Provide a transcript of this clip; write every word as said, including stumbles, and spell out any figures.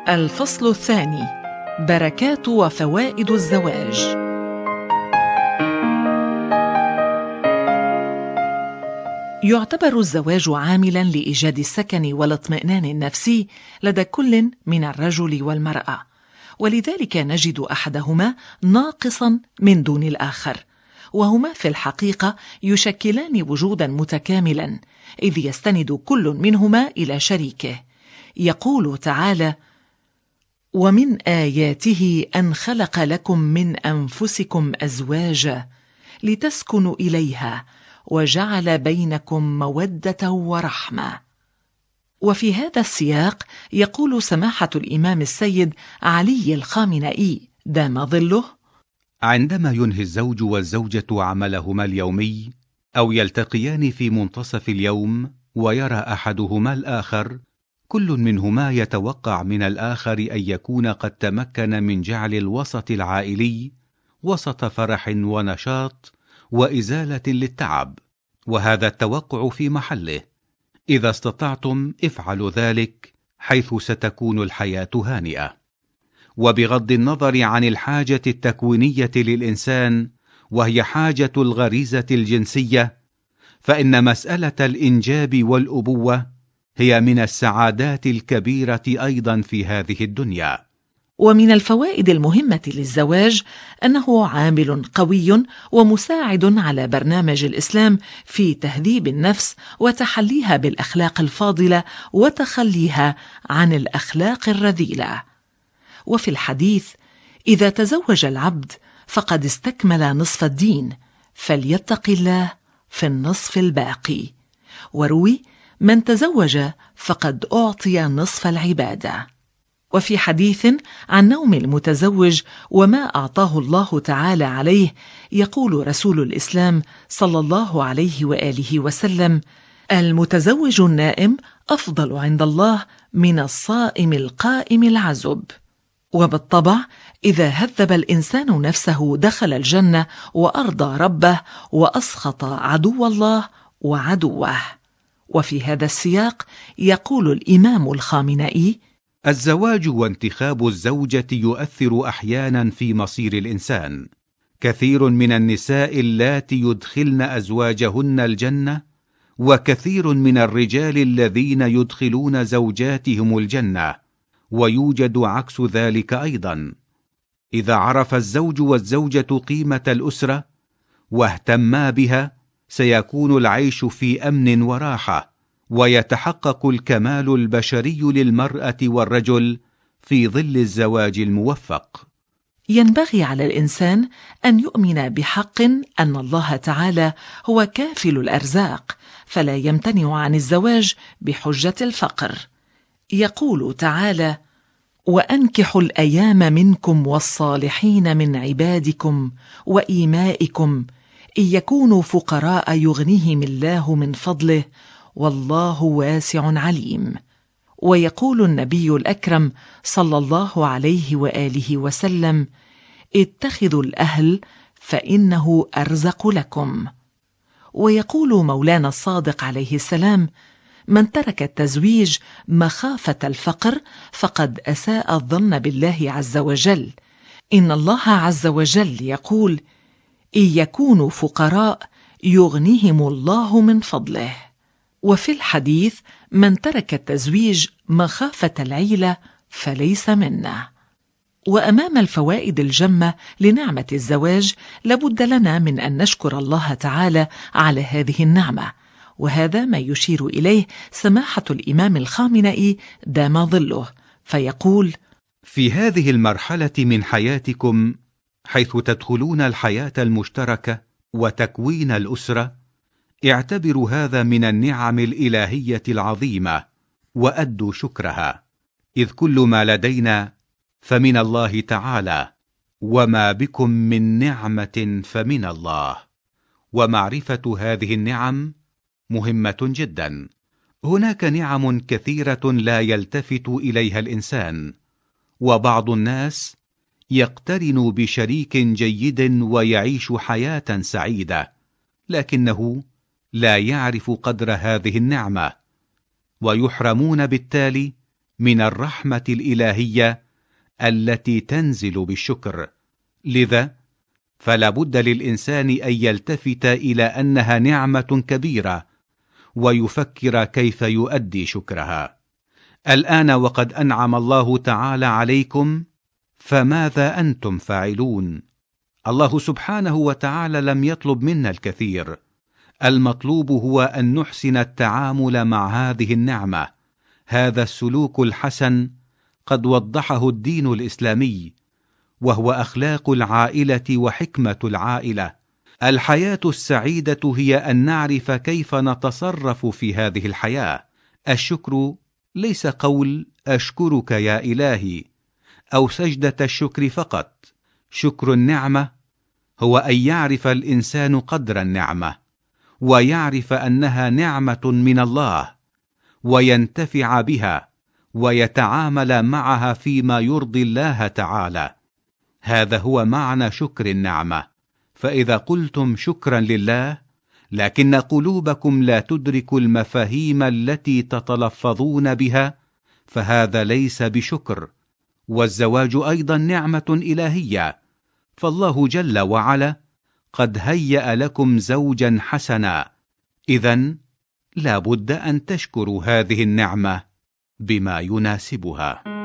الفصل الثاني: بركات وفوائد الزواج. يعتبر الزواج عاملاً لإيجاد السكن والاطمئنان النفسي لدى كل من الرجل والمرأة، ولذلك نجد أحدهما ناقصاً من دون الآخر، وهما في الحقيقة يشكلان وجوداً متكاملاً، إذ يستند كل منهما إلى شريكه. يقول تعالى: ومن آياته أن خلق لكم من أنفسكم أزواجا لتسكنوا إليها وجعل بينكم مودة ورحمة. وفي هذا السياق يقول سماحة الإمام السيد علي الخامنئي دام ظله: عندما ينهي الزوج والزوجة عملهما اليومي أو يلتقيان في منتصف اليوم ويرى أحدهما الآخر، كل منهما يتوقع من الآخر أن يكون قد تمكن من جعل الوسط العائلي وسط فرح ونشاط وإزالة للتعب، وهذا التوقع في محله. إذا استطعتم افعلوا ذلك، حيث ستكون الحياة هانئة. وبغض النظر عن الحاجة التكوينية للإنسان، وهي حاجة الغريزة الجنسية، فإن مسألة الإنجاب والأبوة هي من السعادات الكبيرة أيضا في هذه الدنيا. ومن الفوائد المهمة للزواج أنه عامل قوي ومساعد على برنامج الإسلام في تهذيب النفس وتحليها بالأخلاق الفاضلة وتخليها عن الأخلاق الرذيلة. وفي الحديث: إذا تزوج العبد فقد استكمل نصف الدين، فليتق الله في النصف الباقي. وروي: من تزوج فقد أعطي نصف العبادة. وفي حديث عن نوم المتزوج وما أعطاه الله تعالى عليه، يقول رسول الإسلام صلى الله عليه وآله وسلم: المتزوج النائم أفضل عند الله من الصائم القائم العزب. وبالطبع إذا هذب الإنسان نفسه دخل الجنة وأرضى ربه وأسخط عدو الله وعدوه. وفي هذا السياق يقول الإمام الخامنئي: الزواج وانتخاب الزوجة يؤثر أحيانا في مصير الإنسان. كثير من النساء اللاتي يدخلن أزواجهن الجنة، وكثير من الرجال الذين يدخلون زوجاتهم الجنة، ويوجد عكس ذلك أيضا. إذا عرف الزوج والزوجة قيمة الأسرة واهتما بها، سيكون العيش في أمن وراحة، ويتحقق الكمال البشري للمرأة والرجل في ظل الزواج الموفق. ينبغي على الإنسان أن يؤمن بحق أن الله تعالى هو كافل الأرزاق، فلا يمتنع عن الزواج بحجة الفقر. يقول تعالى: وأنكحوا الأيام منكم والصالحين من عبادكم وإيمائكم إن يكونوا فقراء يغنيهم الله من فضله والله واسع عليم. ويقول النبي الأكرم صلى الله عليه وآله وسلم: اتخذوا الأهل فإنه أرزق لكم. ويقول مولانا الصادق عليه السلام: من ترك التزويج مخافة الفقر فقد أساء الظن بالله عز وجل. إن الله عز وجل يقول: إن يكونوا فقراء يغنيهم الله من فضله. وفي الحديث: من ترك التزويج مخافة العيلة فليس منا. وأمام الفوائد الجمة لنعمة الزواج، لابد لنا من أن نشكر الله تعالى على هذه النعمة، وهذا ما يشير إليه سماحة الإمام الخامنئي دام ظله، فيقول: في هذه المرحلة من حياتكم، حيث تدخلون الحياة المشتركة وتكوين الأسرة، اعتبروا هذا من النعم الإلهية العظيمة وأدوا شكرها، إذ كل ما لدينا فمن الله تعالى، وما بكم من نعمة فمن الله. ومعرفة هذه النعم مهمة جدا. هناك نعم كثيرة لا يلتفت إليها الإنسان، وبعض الناس يقترن بشريك جيد ويعيش حياة سعيدة، لكنه لا يعرف قدر هذه النعمة، ويحرمون بالتالي من الرحمة الإلهية التي تنزل بالشكر. لذا فلا بد للإنسان أن يلتفت إلى أنها نعمة كبيرة ويفكر كيف يؤدي شكرها. الآن وقد أنعم الله تعالى عليكم، فماذا أنتم فاعلون؟ الله سبحانه وتعالى لم يطلب منا الكثير، المطلوب هو أن نحسن التعامل مع هذه النعمة. هذا السلوك الحسن قد وضحه الدين الإسلامي، وهو أخلاق العائلة وحكمة العائلة. الحياة السعيدة هي أن نعرف كيف نتصرف في هذه الحياة. الشكر ليس قول أشكرك يا إلهي أو سجدة الشكر فقط. شكر النعمة هو أن يعرف الإنسان قدر النعمة، ويعرف أنها نعمة من الله، وينتفع بها ويتعامل معها فيما يرضي الله تعالى. هذا هو معنى شكر النعمة. فإذا قلتم شكرا لله لكن قلوبكم لا تدرك المفاهيم التي تتلفظون بها، فهذا ليس بشكر. والزواج أيضا نعمة إلهية، فالله جل وعلا قد هيأ لكم زوجا حسنا. إذن لا بد أن تشكروا هذه النعمة بما يناسبها.